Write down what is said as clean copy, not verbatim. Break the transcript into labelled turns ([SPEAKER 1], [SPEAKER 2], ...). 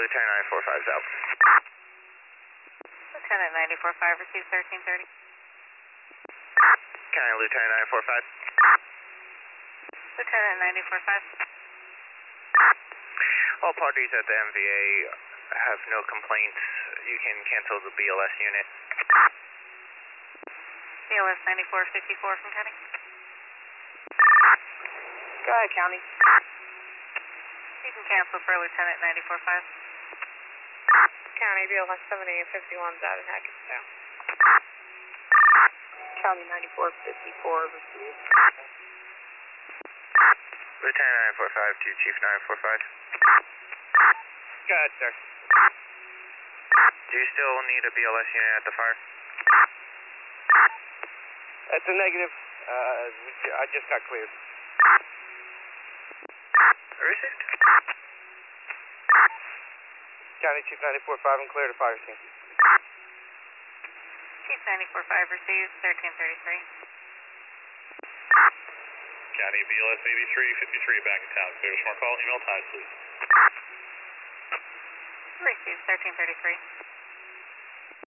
[SPEAKER 1] Lieutenant 945's out.
[SPEAKER 2] Lieutenant 945 receives 1330.
[SPEAKER 1] County Lieutenant 945.
[SPEAKER 2] Lieutenant 945.
[SPEAKER 1] All parties at the MVA have no complaints. You can cancel the BLS unit.
[SPEAKER 2] BLS 9454 from County.
[SPEAKER 3] Go ahead, County.
[SPEAKER 2] You can cancel for Lieutenant 945.
[SPEAKER 3] County, BLS 7851's out in Hackettstown. County 9454 received.
[SPEAKER 1] Lieutenant 945 to Chief 945.
[SPEAKER 3] Go ahead, sir.
[SPEAKER 1] Do you still need a BLS unit at the fire?
[SPEAKER 3] That's a negative. I just got cleared.
[SPEAKER 1] Received.
[SPEAKER 3] County Chief 945 and clear to fire scene.
[SPEAKER 2] Chief 945 receives 1333.
[SPEAKER 4] County BLS 8353 back in town. Clear to smart call. Email ties, please.
[SPEAKER 2] Receives 1333.